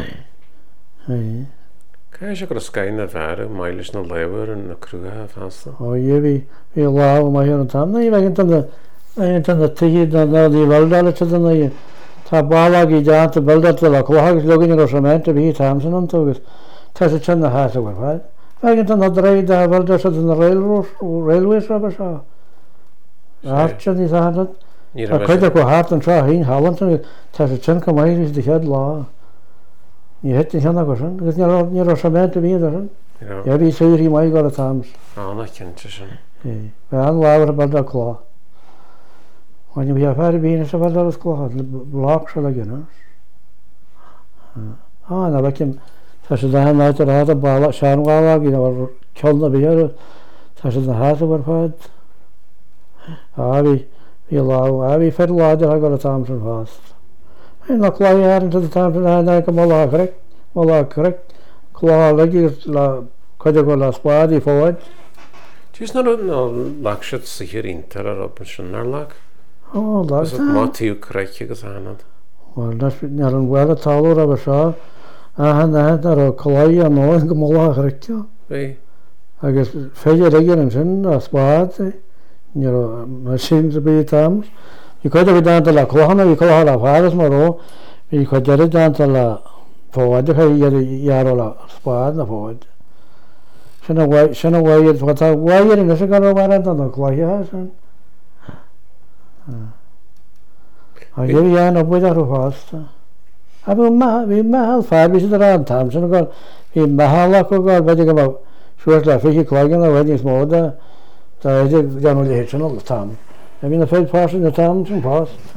Cai sé gur scain na bhar mailes na lehar an na cruútha fásta.
Ó dhé bhí bhí lá mai an tamna í bheith tan na tuí na dí bhildála na tá bála í deanta bildart le chlágus legan ó sementa bhí tamsan an tugus tá sé sin na hása bhar fáid. Bheith tan na dréid a bhildar sa na réilwés a seo. Áte ní sáad a chuide go háart an trá hín Hallan tá sé sin go maiid de chead lá. Ní het cheanna go sin, agus ní sementa bhí sin. Ja bhí suúí mai go a tams.
Anna cinnte sin.
Bhí an láhar bad a chlá. Bhain bhí a fear bhíine sa bad as chlá blach se le gine. Á na bhecin tá sé dahan náid a rád a balla seanhála í bhar ceolna bhíar tá sé na hása bhar fáid. Á bhí bhí lá a bhí fer láidir a go a tams an fást. Bhí na chláar an a tams an hána go má correct má correct chlá legir le chuide go le spád í fáid.
Tís ná lach siad sa hirintar ar op sin nar lach?
Ó, lach
tá. Má tíú creici agus hanad?
Wel, nar an bhile talúr a bh seo a hanna ar a chláí an nóin go má correctio.
Bhí.
Agus féidir rigir an sin a spád mar sin a bí tams. Bhí chuide bhí dáanta le chláhanna bhí chláha le fáras mar ó bhí chuidir dáanta le fáid a dhearú le spád na fáid. Sinna bhhaid tá bhhair in is a gar bhhar an na chláithe sin. A dhéir dhéan a buid arú fásta. A bhí mehall fear bhí si ar an tam sin go bhí mehalach go gáil beidir go suirt le fichi chláigean a bhaid níos móda tá idir deanú le héitsin le tam. A bhí na féid fásta na tam sin fásta.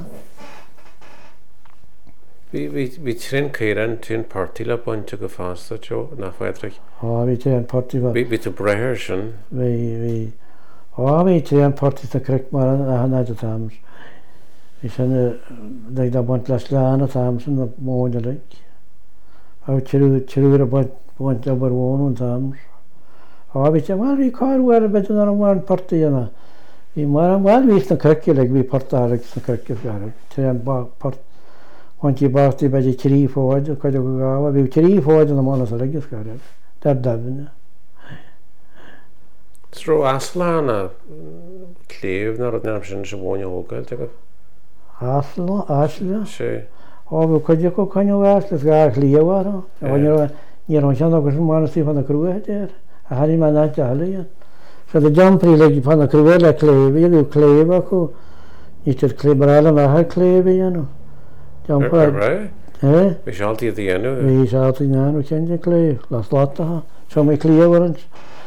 Bhí trin céireann tún partí le bainte go fásta teo na fáidreich.
Á bhí té an partí bh.
Bhí tú brethir sin?
Bhí á bhí té an partí a cric mar a hanaid a tams. Bhí sinna ag da baint leis leán a tams na móide le. Á tíúir a baint ab ar bhónú an tams. Á bhí té mar bhí cáirhhair a beidir ar an bhhain partí ana. Bhí mar an bhhail vís na crici le bhí partáric na crici fearach. Té an part Haintí bátaí beidir trí fáid chuide go gáha, bhí trí fáid an mála a legus gair dar dabhine.
Sró asláán a cléomh nar nem sin sa bháine ógail te go?
Asla, asla?
sé.
Á bhí chuide go caineh asla gá líomhhara, a ní an sean agus mána sí fanna cruúhéir a haí me náte halaíon. Sa a jumprí le fanna cruúir le cléomh, bhí cléomh acu ní tir clébarála me cléomh anú.
Bhí sealtaí a dhéanú?
Bhí sealtaí neanú ceinte cléomh las látatha, seo mé cléomharint.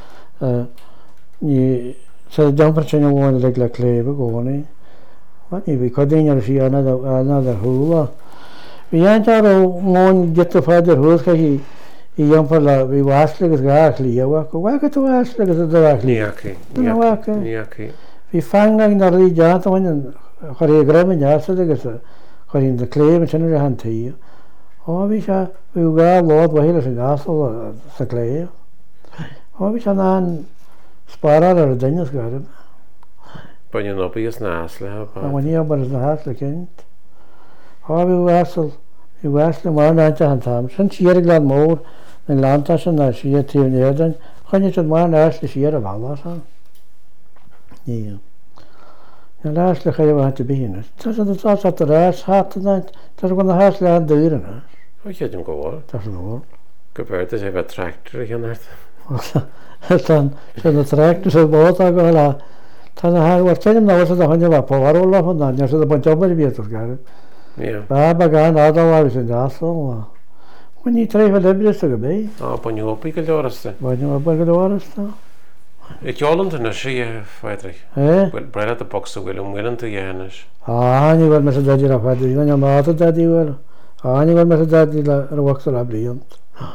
Ní sa jumpar sin bháin le le cléomh a gcónaí. Ní bhí codíine ar sí anad ar thuúla. Bhí antar ó món gita fáidir thuúscha í jumpar le bhí bhhaisla agus gá clíomh go bhacha tú bhhaisla agus a dá
Níachaí.
Níachaí. Bhí fangna na rí deanta bhain choirí grama neasa agus chuirn de cléim sin ar an taí. Á bhí se bhú gá lád bhhéile sa gasal sa cléim. Á bhí se ná spárar ar a daine garib.
Baine nópaí is nás le
bhaí bar is na háas le cinint. Á bhí bhhasil i bhhaisla mar náinte an tam. Sin siar glad mór na lánta sin na siad tíomnéadain, chuine sin mar náis le siar a bhalla san. Ní. Na lás le chaibh hainte bíine. Tá an tá a rás hátaint tá go na hás le an dúranna.
Ó chéidir go bhil?
Tá an bhil.
Go beirta sé bheith tractor a cheanart?
Tá sin na tractor sé bóta go le tá na háhar tenim ná a chuine bh páróla chun ná sé a buint obair bítar gar. Ba ba gan ádáhhair sin dáá. Chu ní tréfa lebrista go bé?
Á baine opaí go leorasta.
Baine obair go leorasta.
I teolanta na sí fáidreich? Bhfuil breile a box a bhfuil mhuiilanta dhéanais?
Ání bhfuil me a daidir a fáidir, na máta dadí bhfuil. Ání bhfuil me a dadí le ar bhachtar a bliont.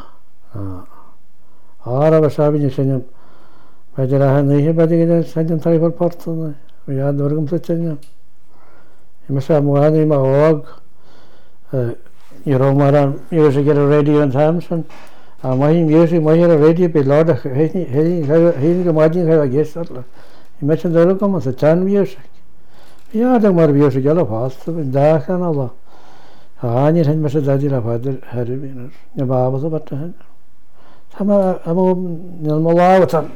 Ára bh sabhíine sinne beidir a hanaíthe beidir san taifar portna, bhí an orgam sa tine. I me sa mhaí má ág í romar an music gur a radio an Thamson. A mai music mai a radio be láda hé go maidin a ggéart le. I me an do go a tan music. Bhí ag mar music geile fásta in dáchan ala. Áine hen me a daidir a fáidir herbínar na bábas a bat hen. Tá níl má láha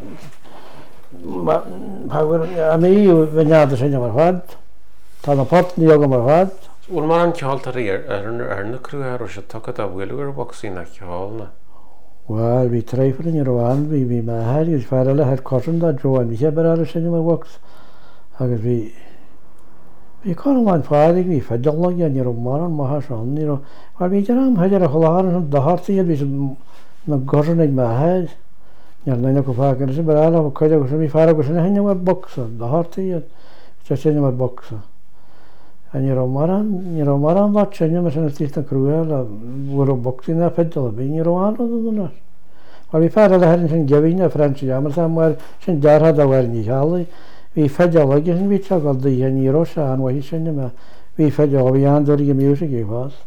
a mí bheneada sin mar fad. Tá na potní aga mar fad.
Bhfuil mar an ceoltar ar na cruúir se tucha a bhfuilú ar boxí na ceáilna.
Wel, bhí treifarin ar bháin bhí bhí me heir gus fear le head cotran da droáin bhí hebar ar sin mar box agus bhí bhí cáháin fádig bhí feidelag an ar mar an maithe seán ní bhil bhí am heidir a choláir an dohartaí bhí na gorannig me heid near na go fágan sin bar ala chuide go sem far go sinna henne mar boxa de hartaí te sinne mar boxa. A ní mar ní mar an lá sinne me sinna tí na cruúil a bhfu boxí na pedal a bí ní roiána. Mar bhí fear a hen sin gehín a French mar sam mar sin deartha a bhhair ní cheala, hí feideal agus sin bhí teáil d a níró se an bhhí sinne me hí feideal bhí anúir go music í fást.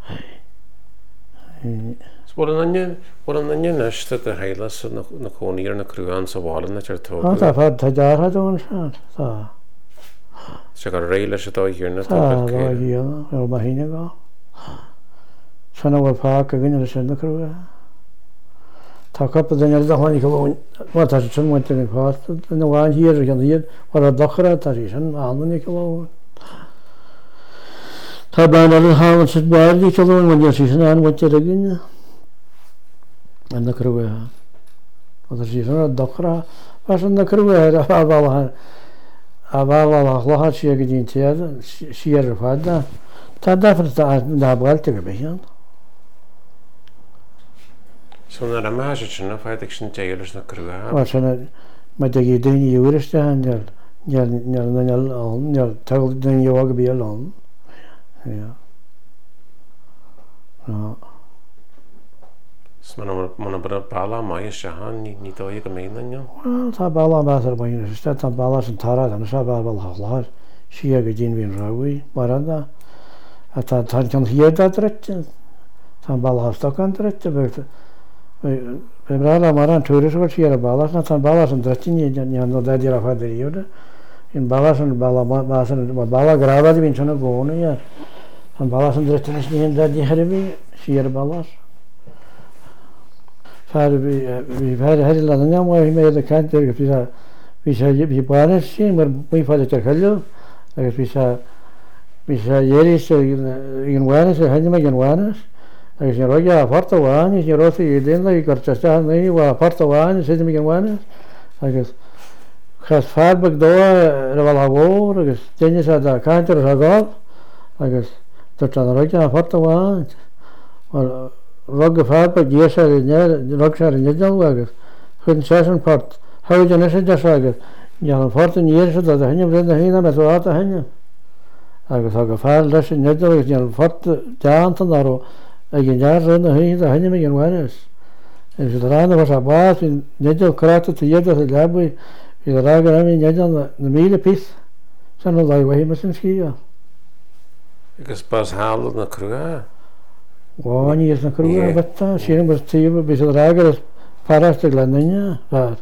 Bhil an anion neiste a héiles na cóníar na cruúán sa bhálanna ar tó.
Tá fad tá deartha dún se tá.
Se go réile se dó dhéarna
tá dhéana ar ba híine gá. Sanna bhfuil fá a gine sin na cruúa. Tá cappa daine a tháinig go bhhain má tá sin muinte na fásta na bháin híar gan iad mar a dochra tá sí sin annanig go bhhain. Tá bain a hálan si bailí ceún man sí sin an muinte a gine an na cruúa. Tá sí sin a dochra mar sin na cruúa a bhá a bhá chláthar si go dtíon tead siar ar fáda. Tá defar na bhailte go bhéan.
So na a máise sin na fáideag sin déiles na cruúa.
Mar sinna me de í daoine dúiriste neal neal tuil daoine bhga bí lán.
Mana bud bailá mai se ní dó go méine?
Well tá bailá me ar baine iste tá bailá an tarrad an se bhil thláir si a go dtíon hín rahaí mar anda a tá tá an hiad drete tá bailátá an drete be bra mar an túris go si a bailás na tá bailás an dretíní nó déidir a fadiríúda in bailás an bailá grabad hín sena gcóna an bailás an dretin is níon déidir herbí si ar bailás. Bhí bheidir heidir le an mé mé a cantir go bhí bhí baine sin mar mí fáidir te cheú agus bhí bhí sé dhéirí an bhhaine sé heine me an bhhainas agus sin roiige a farta bháin is ní rosa í déna í gur teiste naí bh farta bháin si mé an bhhainas agus chas fearbeh dó ar bhil bhór agus déine sé a cantir a gáil agus tuirt an roiige a farta bháin rug a fearpa dí sé rug sé an nedal agus chun sé an port haid an is de agus dean an forta níir se a henne brenn a hína me á a henne agus a go fear leis an nedal agus dean forta deantan aró a gin dear rin a hí a henne me an bhhainas. Is sé rána was a bás hín nedal crata a dhéad a lebuí hí a rágur am nedal na míle pís san nó láhhí me sin scíá.
Agus bás hála na cruúa?
Bháin is na cruúa bata sin bar tíomh bís a rágur paraiste le naine bhar.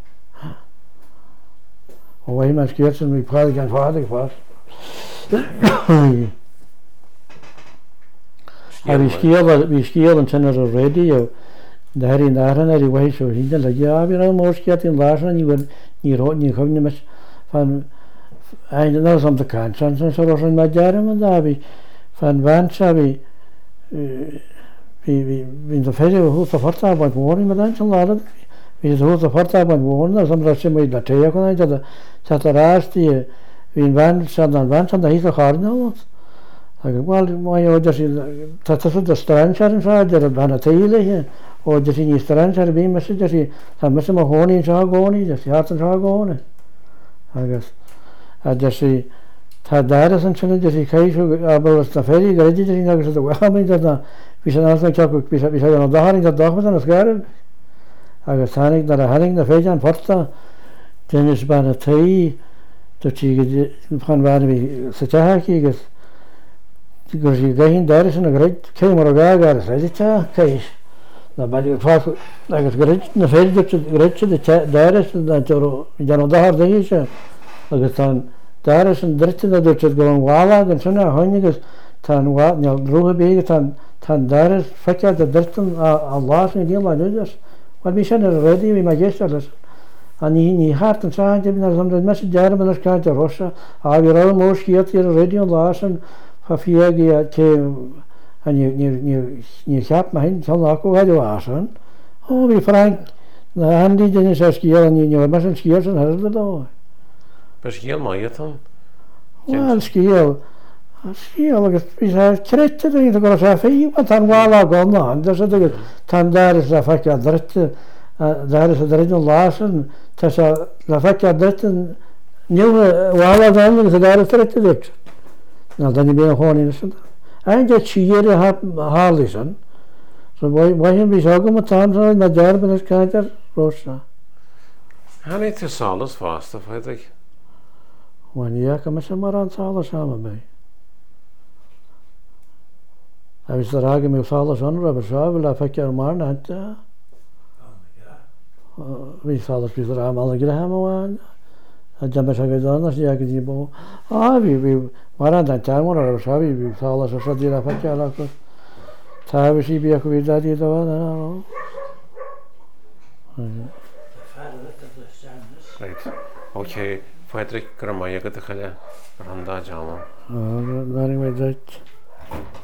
ó bhhaí me scéir sin mí pád gan fád fás. A bhí bhí scíal an sin ar a réo deir náran ar i bhaisú híine le bhí an mórsceat in lásan ní ní chumne me fan ein ná am de can san san sa an me dearm an dá bhí fan bhain se bhí hín a féidir hús a fortá baint mórí me an san láda hí hús a fortá baint móna sam ra sem na té chun te a rátí hín bhain san an bhain san a hí a chána agus bháil mai óidir tá a strainsear an sáidir a bhena taíile hé ó de sí ní strainsear bí me idir sí tá me sem a hónaín se gcónaí de sí hat an se gcóna agus a de sí tá daras an sinna de sí chéisiú a na féí go idir sí agus a bhhaid na bhí sé ná teach bhí sé an dáharing a dochmas an scair agus tánig na a haring na féide an porta déine bena taí do tí fan bhena bhí sa techaí agus gur sí gahín daras an a greid cé mar a gágar a féidir te céis na fá agus na féidir greidse de daras dean an dahar daí se agus tá daras an dritin a dúirte go an bhála an sinna a háinnigus tá rútha béige tá daras feicead a dritan a lásan díon le nuidir mar bhí sin ar a réí bhí me géiste leis a ní ní hart an sáinte bí sam me dearm an cáinte a rosa a bhí ra mór sciat ar a réún lásan fa fiagi a té ní cheap me hin tal acu heidir ásan ó bhí Frank na handí déine sé scíal a ní me an scíal an heirla dó.
Be scíal mai an?
Well scíal scíal agus bhí creite í go sé féí an bhála gána agus tá daras a feice a drite daar is het erin laatste. Tussen la vecchia dritten nieuwe wala dan ze daar terug te dik. Nou dan ben je gewoon in het. En dat chiere heb haal is dan. Zo wij wij hebben bezig met samen met daar ben ik kijker rosa.
Han är till salas fast av Fredrik.
Wanneer ja kan ze maar aan salas samen bij. Hij is er eigenlijk met salas aan, maar zo wil ik er maar net. Vi salas vi er allemaal gedaan. Het jammer is gedaan als je die bo. Ah vi vi maar aan dat jaar maar zo vi vi salas zo die la faccia la cosa. Sabe si vi a cuidar die daar nou.
Right. Okay, Fredrik Gramaya got the Khala Randa Jama.
Ah, very much.